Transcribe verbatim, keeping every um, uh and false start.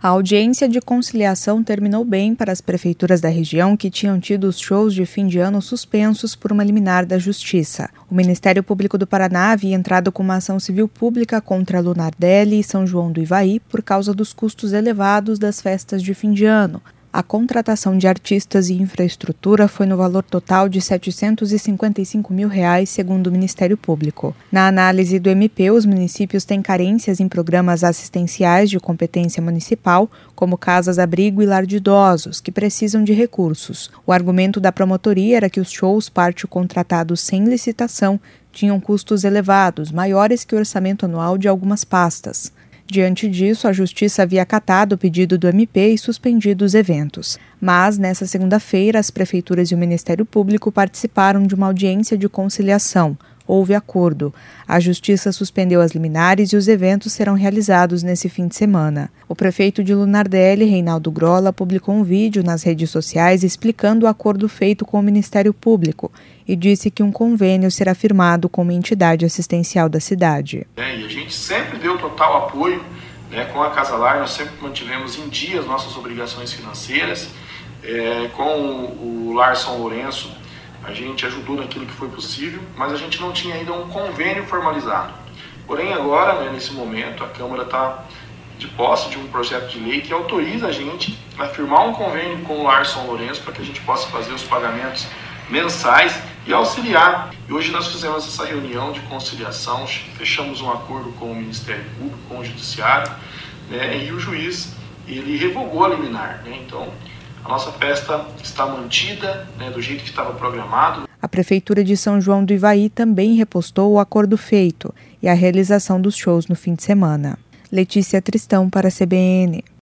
A audiência de conciliação terminou bem para as prefeituras da região que tinham tido os shows de fim de ano suspensos por uma liminar da Justiça. O Ministério Público do Paraná havia entrado com uma ação civil pública contra a Lunardelli e São João do Ivaí por causa dos custos elevados das festas de fim de ano. A contratação de artistas e infraestrutura foi no valor total de setecentos e cinquenta e cinco mil reais, segundo o Ministério Público. Na análise do M P, os municípios têm carências em programas assistenciais de competência municipal, como casas-abrigo e lar de idosos, que precisam de recursos. O argumento da promotoria era que os shows pátio contratados sem licitação tinham custos elevados, maiores que o orçamento anual de algumas pastas. Diante disso, a Justiça havia acatado o pedido do M P e suspendido os eventos. Mas, nesta segunda-feira, as prefeituras e o Ministério Público participaram de uma audiência de conciliação. Houve acordo. A Justiça suspendeu as liminares e os eventos serão realizados nesse fim de semana. O prefeito de Lunardelli, Reinaldo Grolla, publicou um vídeo nas redes sociais explicando o acordo feito com o Ministério Público e disse que um convênio será firmado com uma entidade assistencial da cidade. É, e a gente sempre deu total apoio, né, com a Casa Lar, nós sempre mantivemos em dia as nossas obrigações financeiras. É, com o, o Lar São Lourenço, a gente ajudou naquilo que foi possível, mas a gente não tinha ainda um convênio formalizado. Porém, agora, né, nesse momento, a Câmara está de posse de um projeto de lei que autoriza a gente a firmar um convênio com o Lar São Lourenço para que a gente possa fazer os pagamentos mensais e auxiliar. E hoje nós fizemos essa reunião de conciliação, fechamos um acordo com o Ministério Público, com o Judiciário, né, e o juiz ele revogou a liminar. Né, então, a nossa festa está mantida, né, do jeito que estava programado. A Prefeitura de São João do Ivaí também repostou o acordo feito e a realização dos shows no fim de semana. Letícia Tristão para a C B N.